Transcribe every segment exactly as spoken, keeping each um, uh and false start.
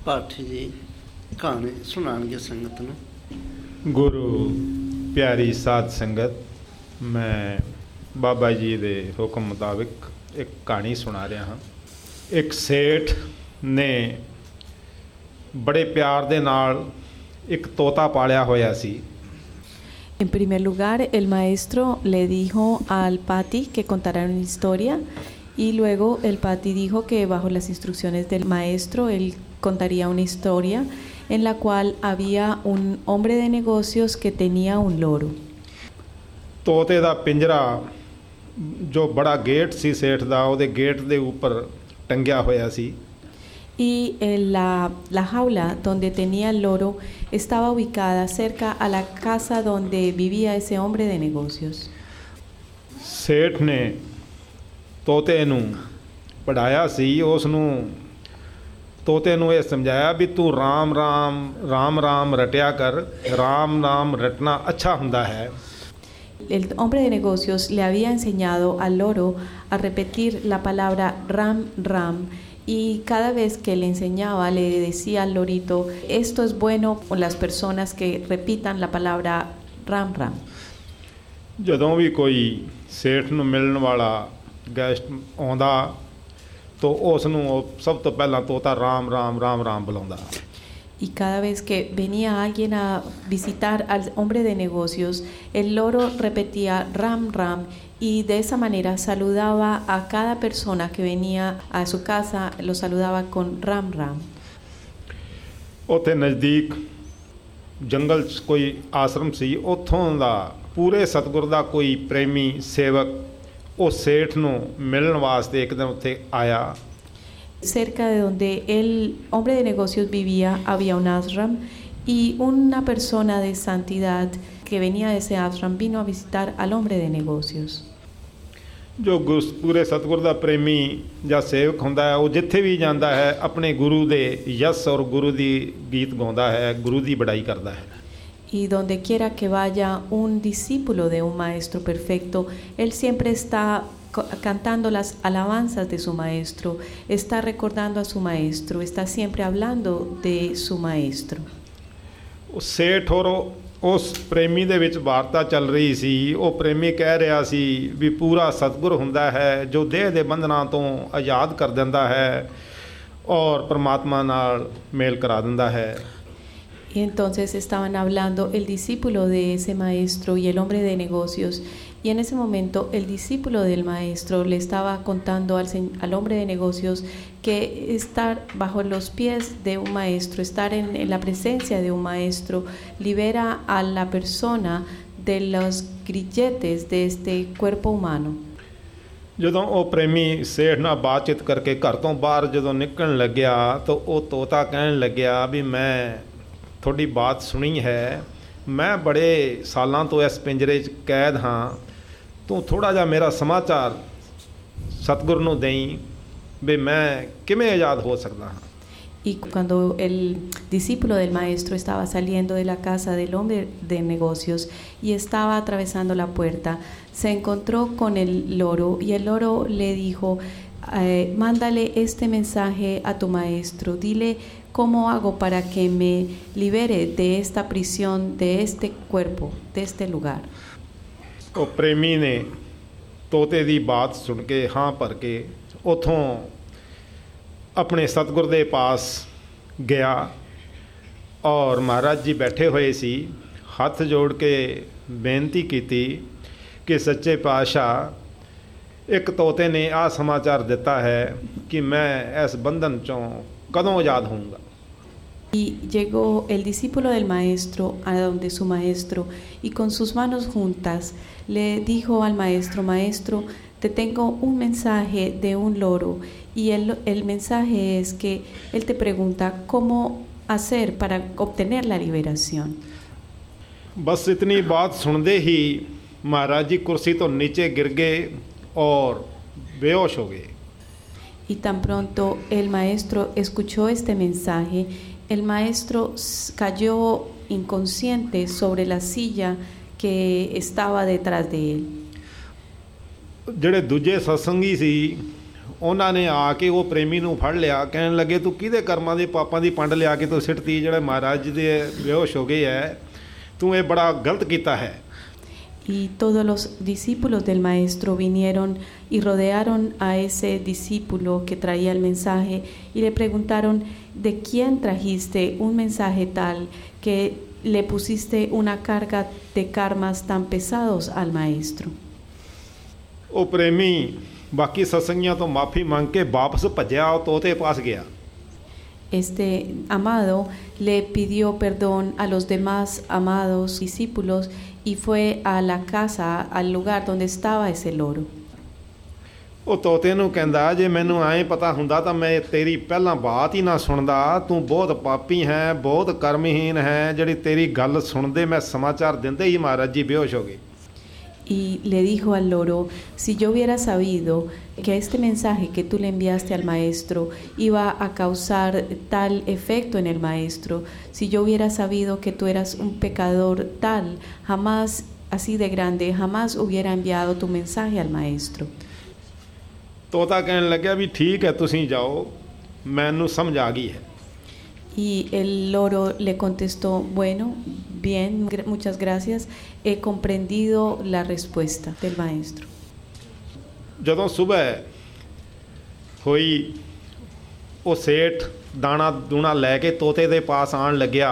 ਪਾਠੀ ਜੀ ਕਹਾਣੀ ਸੁਣਾਉਣਗੇ ਸੰਗਤ ਨੂੰ। ਗੁਰੂ ਪਿਆਰੀ ਸਾਧ ਸੰਗਤ, ਮੈਂ ਬਾਬਾ ਜੀ ਦੇ ਹੁਕਮ ਮੁਤਾਬਿਕ ਇੱਕ ਕਹਾਣੀ ਸੁਣਾ ਰਿਹਾ ਹਾਂ। ਇੱਕ ਸੇਠ ਨੇ ਬੜੇ ਪਿਆਰ ਦੇ ਨਾਲ ਇੱਕ ਤੋਤਾ ਪਾਲਿਆ ਹੋਇਆ ਸੀ। En primer lugar, el maestro le dijo al Pati que contara una historia y luego el Pati dijo que bajo las instrucciones del maestro él contaría una historia en la cual había un hombre de negocios que tenía un loro. ਤੋਤੇ ਦਾ ਪਿੰਜਰਾ ਜੋ ਬੜਾ ਗੇਟ ਸੀ ਸੇਠ ਦਾ, ਉਹਦੇ ਗੇਟ ਦੇ ਉੱਪਰ ਟੰਗਿਆ ਹੋਇਆ ਸੀ। Y eh, la, la jaula donde tenía el loro estaba ubicada cerca a la casa donde vivía ese hombre de negocios. ਸੇਠ ਨੇ ਤੋਤੇ ਨੂੰ ਪੜ੍ਹਾਇਆ ਸੀ। ਉਸ ਨੂੰ ਤੋਤੇ ਨੂੰ ਇਹ ਸਮਝਾਇਆ ਵੀ ਤੂੰ ਰਾਮ ਰਾਮ ਰਾਮ ਰਾਮ ਰਟਿਆ ਕਰ, ਰਾਮ ਰਾਮ ਰਟਣਾ ਅੱਛਾ ਹੁੰਦਾ ਹੈ। El hombre de negocios le había enseñado al loro a repetir la palabra ram ram. Y cada vez que le enseñaba, le decía al lorito, esto es bueno con las personas que repitan la palabra ram ram. ਜਦੋਂ ਵੀ ਕੋਈ ਸੇਠ ਨੂੰ ਮਿਲਣ ਵਾਲਾ ਗੈਸਟ ਆਉਂਦਾ ਤਾਂ ਉਸ ਨੂੰ ਸਭ ਤੋਂ ਪਹਿਲਾਂ ਤੋਤਾ ਰਾਮ ਰਾਮ ਰਾਮ ਰਾਮ ਬੁਲਾਉਂਦਾ। Y cada vez que venía alguien a visitar al hombre de negocios, el loro repetía ram ram y de esa manera saludaba a cada persona que venía a su casa, lo saludaba con ram ram. ਉੱਥੇ ਨਜ਼ਦੀਕ ਜੰਗਲ 'ਚ ਕੋਈ ਆਸ਼ਰਮ ਸੀ। ਉੱਥੋਂ ਦਾ ਪੂਰੇ ਸਤਿਗੁਰ ਦਾ ਕੋਈ ਪ੍ਰੇਮੀ ਸੇਵਕ ਉਹ ਸੇਠ ਨੂੰ ਮਿਲਣ ਵਾਸਤੇ ਇੱਕ ਦਿਨ ਉੱਥੇ ਆਇਆ। Cerca de donde el hombre de negocios vivía había un ashram y una persona de santidad que venía de ese ashram vino a visitar al hombre de negocios. ਜੋ ਗੁਰ ਪੂਰੇ ਸਤਿਗੁਰ ਦਾ ਪ੍ਰੇਮੀ ਜਾਂ ਸੇਵਕ ਹੁੰਦਾ ਹੈ, ਉਹ ਜਿੱਥੇ ਵੀ ਜਾਂਦਾ ਹੈ ਆਪਣੇ ਗੁਰੂ ਦੇ ਯਸ਼ ਔਰ ਗੁਰੂ ਦੀ ਗੀਤ ਗਾਉਂਦਾ ਹੈ, ਗੁਰੂ ਦੀ ਬੜਾਈ ਕਰਦਾ ਹੈ। Y donde quiera que vaya un discípulo de un maestro perfecto, él siempre está cantando las alabanzas de su maestro, está recordando a su maestro, está siempre hablando de su maestro. ਉਹ ਸੇਠ ਔਰ ਉਸ ਪ੍ਰੇਮੀ ਦੇ ਵਿੱਚ ਵਾਰਤਾ ਚੱਲ ਰਹੀ ਸੀ। ਉਹ ਪ੍ਰੇਮੀ ਕਹਿ ਰਿਹਾ ਸੀ ਵੀ ਪੂਰਾ ਸਤਿਗੁਰ ਹੁੰਦਾ ਹੈ ਜੋ ਦੇਹ ਦੇ ਬੰਧਨਾਂ ਤੋਂ ਆਜ਼ਾਦ ਕਰ ਦਿੰਦਾ ਹੈ ਔਰ ਪਰਮਾਤਮਾ ਨਾਲ ਮੇਲ ਕਰਾ ਦਿੰਦਾ ਹੈ। Y entonces estaban hablando el discípulo de ese maestro y el hombre de negocios. Y en ese momento el discípulo del maestro le estaba contando al, al hombre de negocios que estar bajo los pies de un maestro, estar en, en la presencia de un maestro, libera a la persona de los grilletes de este cuerpo humano. ਜਦੋਂ ਉਹ ਪ੍ਰੇਮੀ ਸੇਠ ਨਾਲ ਬਾਤਚੀਤ ਕਰਕੇ ਘਰ ਤੋਂ ਬਾਹਰ ਜਦੋਂ ਨਿਕਲਣ ਲੱਗਿਆ ਤਾਂ ਉਹ ਤੋਤਾ ਕਹਿਣ ਲੱਗਿਆ ਵੀ ਮੈਂ ਤੁਹਾਡੀ ਬਾਤ ਸੁਣੀ ਹੈ, ਮੈਂ ਬੜੇ ਸਾਲਾਂ ਤੋਂ ਇਸ ਪਿੰਜਰੇ 'ਚ ਕੈਦ ਹਾਂ, ਤੂੰ ਥੋੜ੍ਹਾ ਜਿਹਾ ਮੇਰਾ ਸਮਾਚਾਰ ਸਤਿਗੁਰ ਨੂੰ ਦੇਈਂ ਵੀ ਮੈਂ ਕਿਵੇਂ ਆਜ਼ਾਦ ਹੋ ਸਕਦਾ ਹਾਂ। Y cuando el discípulo del maestro estaba saliendo de la casa del hombre de negocios y estaba atravesando la puerta, se encontró con el loro y el loro le dijo, eh, mándale este mensaje a tu maestro, dile cómo hago para que me libere de esta prisión, de este cuerpo, de este lugar. ਉਹ ਪ੍ਰੇਮੀ ਨੇ ਤੋਤੇ ਦੀ ਬਾਤ ਸੁਣ ਕੇ ਹਾਂ ਭਰ ਕੇ ਉੱਥੋਂ ਆਪਣੇ ਸਤਿਗੁਰ ਦੇ ਪਾਸ ਗਿਆ ਔਰ ਮਹਾਰਾਜ ਜੀ ਬੈਠੇ ਹੋਏ ਸੀ। ਹੱਥ ਜੋੜ ਕੇ ਬੇਨਤੀ ਕੀਤੀ ਕਿ ਸੱਚੇ ਪਾਤਸ਼ਾਹ ਇੱਕ ਤੋਤੇ ਨੇ ਆਹ ਸਮਾਚਾਰ ਦਿੱਤਾ ਹੈ ਕਿ ਮੈਂ ਇਸ ਬੰਧਨ 'ਚੋਂ ਕਦੋਂ ਆਜ਼ਾਦ ਹੋਊਂਗਾ। Y llegó el discípulo del maestro a donde su maestro y con sus manos juntas le dijo al maestro, maestro, te tengo un mensaje de un loro y el, el mensaje es que él te pregunta cómo hacer para obtener la liberación. बस इतनी बात सुनते ही महाराज जी कुर्सी तो नीचे गिर गए और बेहोश हो गए। Y tan pronto el maestro escuchó este mensaje, el maestro cayó inconsciente sobre la silla que estaba detrás de él. ਜਿਹੜੇ ਦੂਜੇ ਸਤਸੰਗੀ ਸੀ ਉਹਨਾਂ ਨੇ ਆ ਕੇ ਉਹ ਪ੍ਰੇਮੀ ਨੂੰ ਫੜ ਲਿਆ, ਕਹਿਣ ਲੱਗੇ ਤੂੰ ਕਿਹਦੇ ਕਰਮਾਂ ਦੇ ਪਾਪਾਂ ਦੀ ਪੰਡ ਲਿਆ ਕੇ ਤੂੰ ਸਿੱਟਤੀ, ਜਿਹੜੇ ਮਹਾਰਾਜ ਦੇ ਬੇਹੋਸ਼ ਹੋ ਗਏ ਹੈ, ਤੂੰ ਇਹ ਬੜਾ ਗਲਤ ਕੀਤਾ ਹੈ। Y todos los discípulos del maestro vinieron y rodearon a ese discípulo que traía el mensaje y le preguntaron, ¿de quién trajiste un mensaje tal que le pusiste una carga de karmas tan pesados al maestro? ਉਹ ਪ੍ਰੇਮੀ ਬਾਕੀ ਸਤਸੰਗੀਆਂ ਤੋਂ ਮਾਫੀ ਮੰਗ ਕੇ ਵਾਪਸ ਭੱਜਿਆ, ਉਹ ਤੋਤੇ ਪਾਸ ਗਿਆ। Este amado le pidió perdón a los demás amados discípulos y fue a la casa, al lugar donde estaba ese loro. ਉਹ ਤੋਤੇ ਨੂੰ ਕਹਿੰਦਾ, ਜੇ ਮੈਨੂੰ ਐਂ ਪਤਾ ਹੁੰਦਾ ਤਾਂ ਮੈਂ ਤੇਰੀ ਪਹਿਲਾਂ ਬਾਤ ਹੀ ਨਾ ਸੁਣਦਾ, ਤੂੰ ਬਹੁਤ ਪਾਪੀ ਹੈ, ਬਹੁਤ ਕਰਮਹੀਨ ਹੈ, ਜਿਹੜੀ ਤੇਰੀ ਗੱਲ ਸੁਣਦੇ ਮੈਂ ਸਮਾਚਾਰ ਦਿੰਦੇ ਹੀ ਮਹਾਰਾਜ ਜੀ ਬੇਹੋਸ਼ ਹੋ ਗਏ। Y le dijo al loro, si yo hubiera sabido que este mensaje que tú le enviaste al maestro iba a causar tal efecto en el maestro, si yo hubiera sabido que tú eras un pecador tal, jamás, así de grande, jamás hubiera enviado tu mensaje al maestro. ਤੋਤਾ ਕਹਿਣ ਲੱਗਿਆ ਵੀ ਠੀਕ ਹੈ ਤੁਸੀਂ ਜਾਓ, ਮੈਨੂੰ ਸਮਝ ਆ ਗਈ ਹੈ। Y el loro le contestó, bueno, bien, muchas gracias, he comprendido la respuesta del maestro. ਜਦੋਂ ਸਵੇਰ ਹੋਈ ਉਹ ਸੇਠ ਦਾਣਾ ਦੂਣਾ ਲੈ ਕੇ ਤੋਤੇ ਦੇ ਪਾਸ ਆਉਣ ਲੱਗਿਆ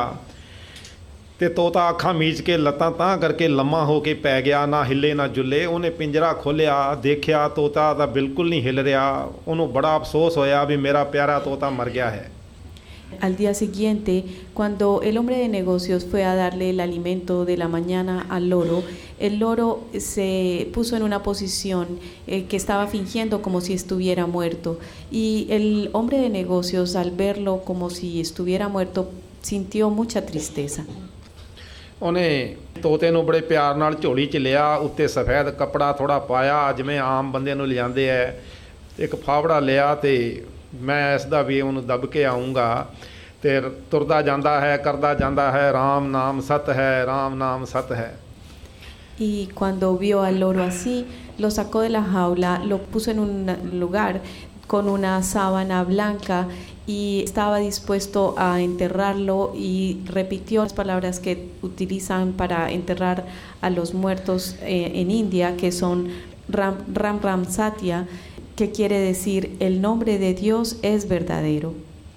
ਤੇ ਤੋਤਾ ਅੱਖਾਂ ਮੀਚ ਕੇ ਲੱਤਾਂ ਤਾਂ ਕਰਕੇ ਲੰਮਾ ਹੋ ਕੇ ਪੈ ਗਿਆ, ਨਾ ਹਿੱਲੇ ਨਾ ਜੁੱਲੇ। ਉਹਨੇ ਪਿੰਜਰਾ ਖੋਲ੍ਹਿਆ, ਦੇਖਿਆ ਤੋਤਾ ਤਾਂ ਬਿਲਕੁਲ ਨਹੀਂ ਹਿੱਲ ਰਿਹਾ। ਉਹਨੂੰ ਬੜਾ ਅਫਸੋਸ ਹੋਇਆ ਵੀ ਮੇਰਾ ਪਿਆਰਾ ਤੋਤਾ ਮਰ ਗਿਆ ਹੈ। Al día siguiente, cuando el hombre de negocios fue a darle el alimento de la mañana al loro, el loro se puso en una posición eh, que estaba fingiendo como si estuviera muerto. Y el hombre de negocios, al verlo como si estuviera muerto, sintió mucha tristeza. ਉਹਨੇ ਤੋਤੇ ਨੂੰ ਬੜੇ ਪਿਆਰ ਨਾਲ ਝੋਲੀ 'ਚ ਲਿਆ, ਉੱਤੇ ਸਫੈਦ ਕੱਪੜਾ ਥੋੜ੍ਹਾ ਪਾਇਆ ਜਿਵੇਂ ਆਮ ਬੰਦੇ ਨੂੰ ਲਿਆਂਦੇ ਹੈ, ਇੱਕ ਫਾਵੜਾ ਲਿਆ ਅਤੇ ਮੈਂ ਇਸ ਦਾ ਵੀ ਉਹਨੂੰ ਦੱਬ ਕੇ ਆਊਂਗਾ ਅਤੇ ਤੁਰਦਾ ਜਾਂਦਾ ਹੈ, ਕਰਦਾ ਜਾਂਦਾ ਹੈ, ਰਾਮ ਨਾਮ ਸਤ ਹੈ, ਰਾਮ ਨਾਮ ਸਤ ਹੈ। Y cuando vio al loro así, lo sacó de la jaula, lo puso en un lugar con una sábana blanca y estaba dispuesto a enterrarlo y repitió las palabras que utilizan para enterrar a los muertos eh, en India, que son Ram Ram Ram Satya, que quiere decir el nombre de Dios es verdadero.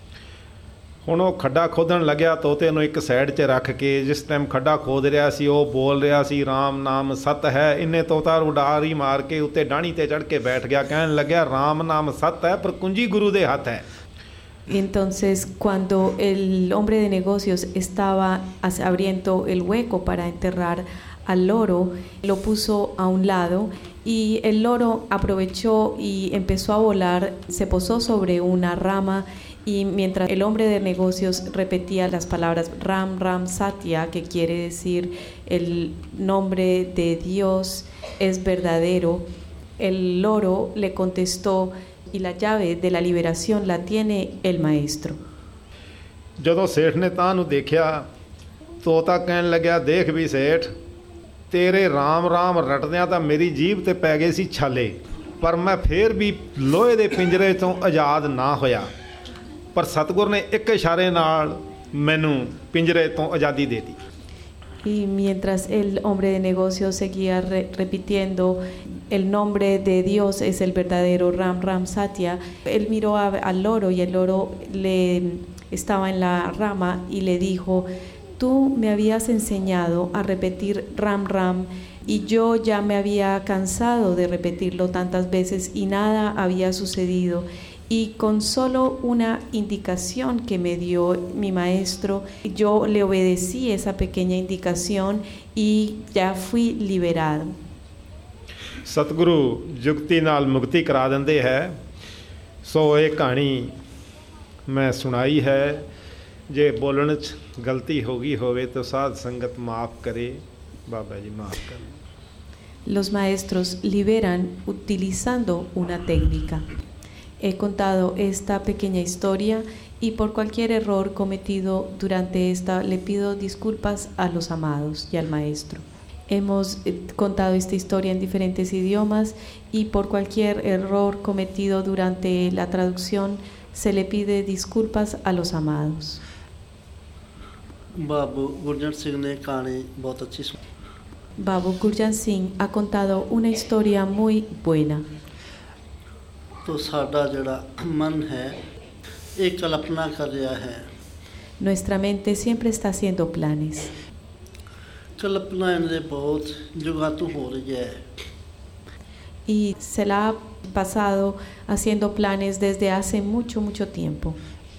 ਹੁਣ ਉਹ ਖੱਡਾ ਖੋਦਣ ਲੱਗਿਆ, ਤੋਤੇ ਨੂੰ ਇੱਕ ਸਾਈਡ 'ਚ ਰੱਖ ਕੇ, ਜਿਸ ਟਾਈਮ ਖੱਡਾ ਖੋਦ ਰਿਹਾ ਸੀ ਉਹ ਬੋਲ ਰਿਹਾ ਸੀ ਰਾਮ ਨਾਮ ਸਤ ਹੈ। ਇਹਨੇ ਤੋਤਾ ਉਡਾਰੀ ਮਾਰ ਕੇ ਉੱਤੇ ਡਾਹਣੀ 'ਤੇ ਚੜ੍ਹ ਕੇ ਬੈਠ ਗਿਆ, ਕਹਿਣ ਲੱਗਿਆ ਰਾਮ ਨਾਮ ਸਤ ਹੈ ਪਰ ਕੁੰਜੀ ਗੁਰੂ ਦੇ ਹੱਥ ਹੈ। Entonces, cuando el hombre de negocios estaba abriendo el hueco para enterrar al loro, lo puso a un lado y el loro aprovechó y empezó a volar, se posó sobre una rama y mientras el hombre de negocios repetía las palabras Ram Ram Satya, que quiere decir el nombre de Dios es verdadero, el loro le contestó, y la llave de la liberación la tiene el maestro. ਜਦੋਂ ਸੇਠ ਨੇ ਤਾਂ ਨੂੰ ਦੇਖਿਆ, ਤੋਤਾ ਕਹਿਣ ਲੱਗਿਆ, ਦੇਖ ਵੀ ਸੇਠ, ਤੇਰੇ ਰਾਮ ਰਾਮ ਰਟਦਿਆਂ ਤਾਂ ਮੇਰੀ ਜੀਭ 'ਤੇ ਪੈ ਗਏ ਸੀ ਛਾਲੇ, ਪਰ ਮੈਂ ਫੇਰ ਵੀ ਲੋਹੇ ਦੇ ਪਿੰਜਰੇ ਤੋਂ ਆਜ਼ਾਦ ਨਾ ਹੋਇਆ, ਪਰ ਸਤਿਗੁਰ ਨੇ ਇੱਕ ਇਸ਼ਾਰੇ ਨਾਲ ਮੈਨੂੰ ਪਿੰਜਰੇ ਤੋਂ ਆਜ਼ਾਦੀ ਦੇ ਦਿੱਤੀ। Y mientras el hombre de negocios seguía re repitiendo el nombre de Dios es el verdadero Ram Ram Satya, él miró a, al loro y el loro le estaba en la rama y le dijo, tú me habías enseñado a repetir Ram Ram y yo ya me había cansado de repetirlo tantas veces y nada había sucedido. Y con solo una indicación que me dio mi maestro, yo le obedecí esa pequeña indicación y ya fui liberado. ਸਤਿਗੁਰੂ ਜੁਗਤੀ ਨਾਲ ਮੁਕਤੀ ਕਰਾ ਦਿੰਦੇ ਹੈ। ਸੋ ਇਹ ਕਹਾਣੀ ਮੈਂ ਸੁਣਾਈ ਹੈ। ਜੇ ਬੋਲਣ 'ਚ ਗਲਤੀ ਹੋ ਗਈ ਹੋਵੇ ਤਾਂ ਸਾਧ ਸੰਗਤ ਮਾਫ ਕਰੇ। ਬਾਬਾ ਜੀ ਮਾਫ ਕਰੇ। Los maestros liberan utilizando una técnica. He contado esta pequeña historia y por cualquier error cometido durante esta le pido disculpas a los amados y al maestro. Hemos eh, contado esta historia en diferentes idiomas y por cualquier error cometido durante la traducción se le pide disculpas a los amados. बाबू गुरजंट सिंह ने कहानी बहुत अच्छी सुनी। Babu Gurjan Singh ha contado una historia muy buena. तो साडा जड़ा मन है एक कल्पना कर रहा है। Nuestra mente siempre está haciendo planes. कल्पना इनके बहुत जुगां तो हो रही है। Y se la ha pasado haciendo planes desde hace mucho, mucho tiempo.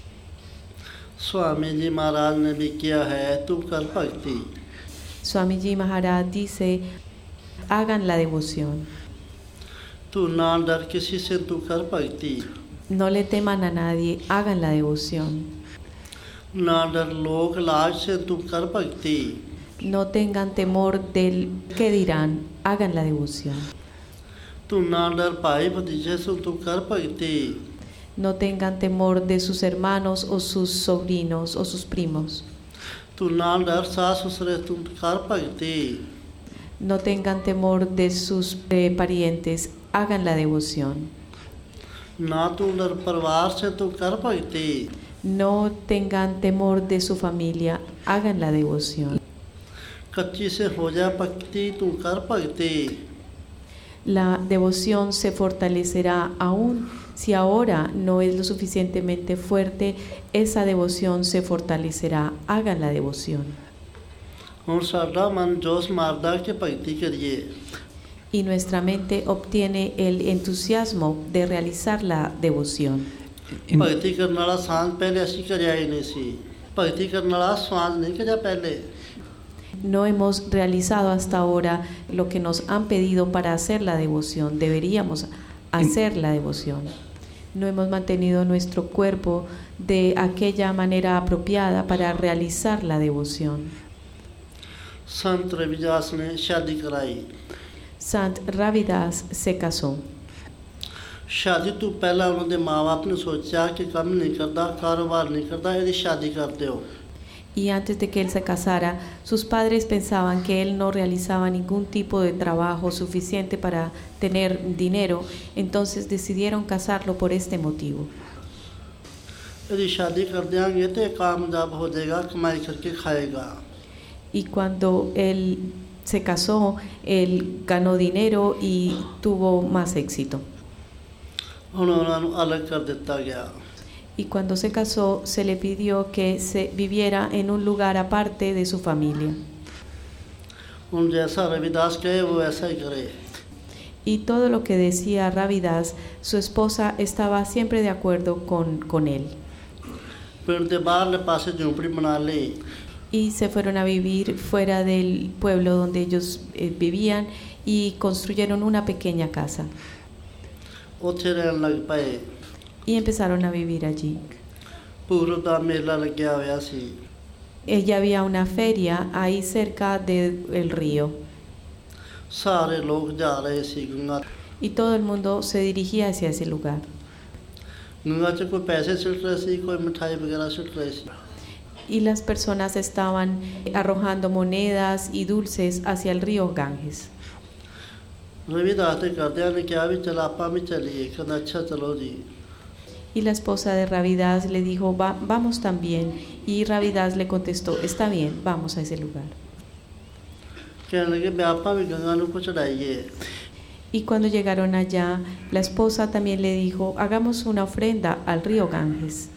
Swami जी महाराज ने भी किया है, तू कर भक्ति। Swamiji Maharaj dice, hagan la devoción. तू ना डर किसी से, तू कर भक्ति। No le teman a nadie, hagan la devoción. ना डर लोक लाज से, तू कर भक्ति। No tengan temor del que dirán, hagan la devoción. तू ना डर भाई भतीजे से, तू कर भक्ति। No tengan temor de sus hermanos o sus sobrinos o sus primos. तू ना डर सास ससुरे, तू कर भक्ति। No tengan temor de sus eh, parientes, hagan la devoción. ना तू डर परिवार से, तू कर भक्ति। No tengan temor de su familia, hagan la devoción. कच्ची से हो जा भक्ति, तू कर भक्ति। La devoción se fortalecerá aún si ahora no es lo suficientemente fuerte, esa devoción se fortalecerá, hagan la devoción. हुण साडा मन जोश मारदा कि भक्ति करिए। Y nuestra mente obtiene el entusiasmo de realizar la devoción. भक्ति करने वाला सांझ पहले असीं करिया ही नहीं सी। भक्ति करने वाला सांझ नहीं करिया पहले। No hemos realizado hasta ahora lo que nos han pedido para hacer la devoción. Deberíamos hacer la devoción. No hemos mantenido nuestro cuerpo de aquella manera apropiada para realizar la devoción. संत रविदास ने शादी कराई। Sant Ravidas se casó. शादी तो पहला उन्होंने माँ बाप ने सोचा कि काम नहीं करता, कारोबार नहीं करता, यदि शादी करते हो। Y antes de que él se casara, sus padres pensaban que él no realizaba ningún tipo de trabajo suficiente para tener dinero, entonces decidieron casarlo por este motivo. यदि शादी कर देंगे तो कामयाब हो जाएगा, कमाई करके खाएगा। Y cuando él se casó, él ganó dinero y tuvo más éxito. उन्होंने अलग कर दिता गया। Y cuando se casó, se le pidió que se viviera en un lugar aparte de su familia. उन जैसा रविदास कहे वो ऐसा ही करे। Y todo lo que decía Ravidas, su esposa estaba siempre de acuerdo con, con él. पिंड के बाहरले पासे झोंपड़ी बना ली। Y se fueron a vivir fuera del pueblo donde ellos eh, vivían y construyeron una pequeña casa. उत्थे रहन लग पए। Y empezaron a vivir allí. पूर्व दा मेला लग्या होया सी। Ella había una feria ahí cerca del río. सारे लोग जा रहे सी Ganga. Y todo el mundo se dirigía hacia ese lugar. Ganga च कोई पैसे सुट रहे सी, कोई मिठाई वगैरह सुट रहे सी। Y las personas estaban arrojando monedas y dulces hacia el río Ganges. Ravidas ने करदिया ने कहा भी चल आपा भी चलिए। कहना अच्छा चलो जी। Y la esposa de Ravidas le dijo, Va, vamos también. Y Ravidas le contestó, está bien, vamos a ese lugar. कहने लगे मैं आपा भी गंगा नू को चढ़ाइए। Y cuando llegaron allá, la esposa también le dijo, hagamos una ofrenda al río Ganges.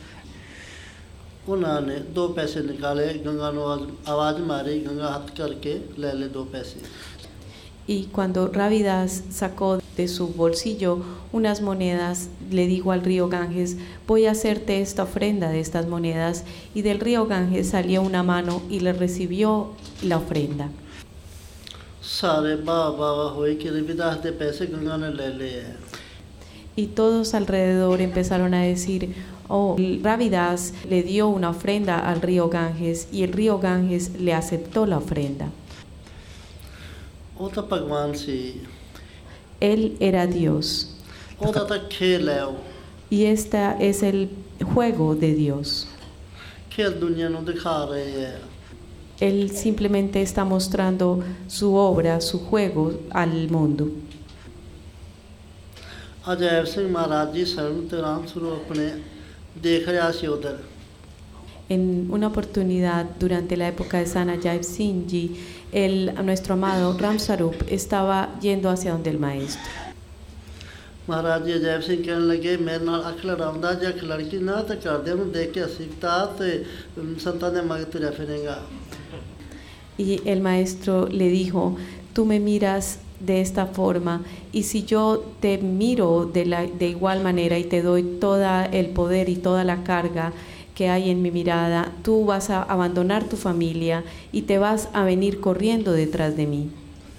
उन्होंने दो पैसे निकाले, गंगा नू आवाज मारी, गंगा हाथ करके ले ले दो पैसे। Y cuando Ravidas sacó de su bolsillo unas monedas, le dijo al río Ganges, voy a hacerte esta ofrenda de estas monedas. Y del río Ganges salió una mano y le recibió la ofrenda. सारे वाह वाह होई कि रविदास दे पैसे गंगा ने ले लिए। Y todos alrededor empezaron a decir, oh, Ravidas le dio una ofrenda al río Ganges y el río Ganges le aceptó la ofrenda. वो तो भगवान सी। Él era Dios. वो तो खेल है वो। Y este es el juego de Dios. खेल दुनिया नू दिखा रहे हैं। Él simplemente está mostrando su obra, su juego al mundo. Ajaib ਸਿੰਘ ਮਹਾਰਾਜ ਜੀ ਸਰਨ ਤੇ ਰਾਮ ਸਰੂਪ ਆਪਣੇ ਦੇਖ ਰਿਹਾ ਸੀ ਉਧਰ En una oportunidad, durante la época de San Ajay Singh Ji, el, nuestro amado Ram Sarup estaba yendo hacia donde el maestro. Maharaj ਜੀ ਅਜੈਬ ਸਿੰਘ ਕਹਿਣ ਲੱਗੇ ਮੇਰੇ ਨਾਲ ਅੱਖ ਲੜਾਉਂਦਾ ਜੇ ਅੱਖ ਲੜਕੀ ਨਾ ਤਾਂ ਘਰਦਿਆਂ ਨੂੰ ਦੇਖ ਕੇ ਹਸੀਤਾ ਤੇ ਸੰਤਾਂ ਦੇ ਮਗਰ ਤੁਰਿਆ ਫਿਰੇਗਾ Y el maestro le dijo, tú me miras de esta forma y si yo te miro de, la, de igual manera y te doy todo el poder y toda la carga que hay en mi mirada, tú vas a abandonar tu familia y te vas a venir corriendo detrás de mí.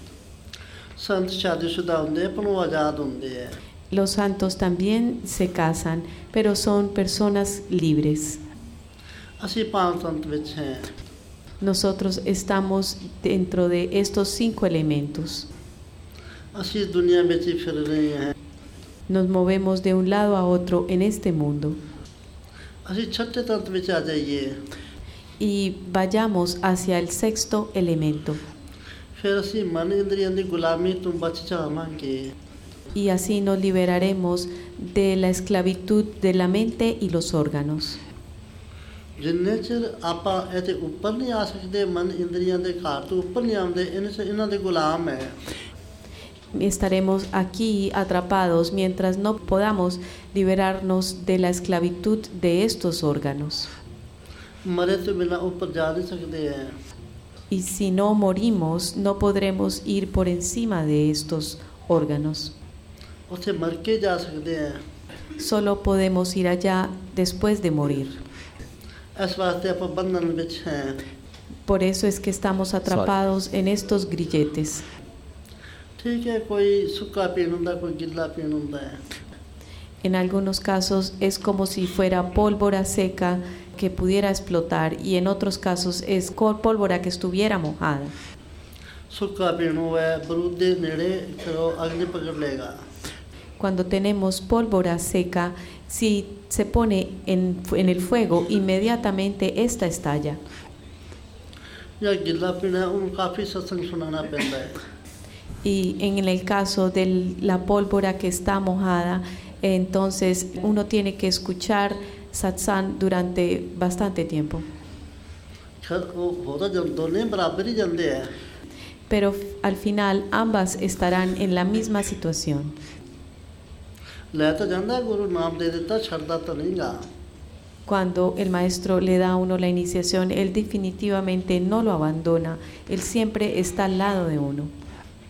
ਸੰਤ ਸ਼ਾਦੀशुदा ਹੁੰਦੇ ਪਰ ਉਹ ਆਜ਼ਾਦ ਹੁੰਦੇ ਹੈ Los santos también se casan, pero son personas libres. ਅਸੀਂ ਪੰਜ ਸੰਤ ਵਿੱਚ ਹੈ Nosotros estamos dentro de estos cinco elementos. ਅਸੀਂ ਦੁਨੀਆ ਵਿੱਚ ਹੀ ਫਿਰ ਰਹੇ ਹਾਂ Nos movemos de un lado a otro en este mundo. ਅਸੀਂ ਛੱਟੇ ਤੰਤ ਵਿੱਚ ਆ ਜਾਈਏ Y vayamos hacia el sexto elemento. ਫਿਰ ਅਸੀਂ ਮਨ ਇੰਦਰੀਆਂ ਦੀ ਗੁਲਾਮੀ ਤੋਂ ਬਚ ਜਾਵਾਂਗੇ Y así nos liberaremos de la esclavitud de la mente y los órganos. ਜਿੰਨੇ ਚਿਰ ਆਪਾਂ ਇਹਦੇ ਉੱਪਰ ਨਹੀਂ ਆ ਸਕਦੇ ਮਨ ਇੰਦਰੀਆਂ ਦੇ ਘਾਟ ਤੋਂ ਉੱਪਰ ਨਹੀਂ ਆਉਂਦੇ ਇਹਨਾਂ ਦੇ ਗੁਲਾਮ ਹੈ Estaremos aquí atrapados mientras no podamos liberarnos de la esclavitud de estos órganos. ਮਰੇ ਤੋਂ ਬਿਨਾਂ ਉੱਪਰ ਜਾ ਨਹੀਂ ਸਕਦੇ ਹੈ Y si no morimos, no podremos ir por encima de estos órganos. ਉੱਥੇ ਮਰ ਕੇ ਜਾ ਸਕਦੇ ਹੈ Solo podemos ir allá después de morir. ਇਸ ਵਾਸਤੇ ਆਪਾਂ ਬੰਧਨ ਵਿੱਚ ਹੈ Por eso es que estamos atrapados en estos grilletes. ਠੀਕ ਹੈ ਕੋਈ ਸੁੱਕਾ ਪੀਣ ਹੁੰਦਾ ਕੋਈ ਗਿੱਲਾ ਪੀਣ ਹੁੰਦਾ ਹੈ En algunos casos es como si fuera pólvora seca que pudiera explotar y en otros casos es pólvora que estuviera mojada. ਸੁੱਕਾ ਪੀਣ ਹੋਇਆ ਬਰੂਦ ਦੇ ਨੇੜੇ ਫਿਰ ਉਹ ਅਗਨੀ ਪਕੜ ਲਏਗਾ Cuando tenemos pólvora seca, si se pone en, en el fuego, inmediatamente esta estalla. ਜਾਂ ਗਿੱਲਾ ਪੀਣਾ ਉਹਨੂੰ ਕਾਫੀ ਸਤਸੰਗ ਸੁਣਾਉਣਾ ਪੈਂਦਾ ਹੈ Y en el caso de la pólvora que está mojada, entonces uno tiene que escuchar satsang durante bastante tiempo. ਹੋ ਤਾਂ ਦੋਨੇ ਬਰਾਬਰ ਹੀ ਜਾਂਦੇ ਹੈ Pero al final ambas estarán en la misma situación. ਲੈ ਤਾਂ ਜਾਂਦਾ ਗੁਰੂ ਨਾਮ ਦੇ ਦਿੱਤਾ ਛੱਡਦਾ ਤਾਂ ਨਹੀਂਗਾ Cuando el maestro le da a uno la iniciación, él definitivamente no lo abandona, él siempre está al lado de uno.